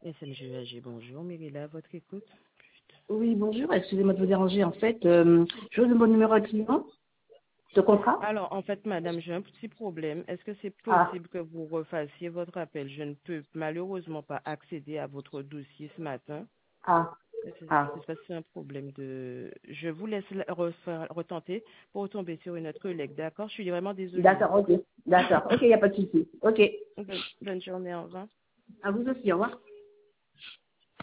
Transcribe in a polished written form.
SMGAG, bonjour. Mérila, votre écoute. Oui, bonjour. Excusez-moi de vous déranger. En fait, je vous donne mon numéro à client de contrat. Alors, en fait, madame, j'ai un petit problème. Est-ce que c'est Ah, possible que vous refassiez votre appel? Je ne peux malheureusement pas accéder à votre dossier ce matin. ah, ah. C'est parce que c'est un problème de... Je vous laisse retenter pour tomber sur une autre collègue, d'accord? Je suis vraiment désolée. D'accord, ok. D'accord. Ok, il n'y a pas de souci. Ok. Bonne journée, au revoir. À vous aussi, au revoir.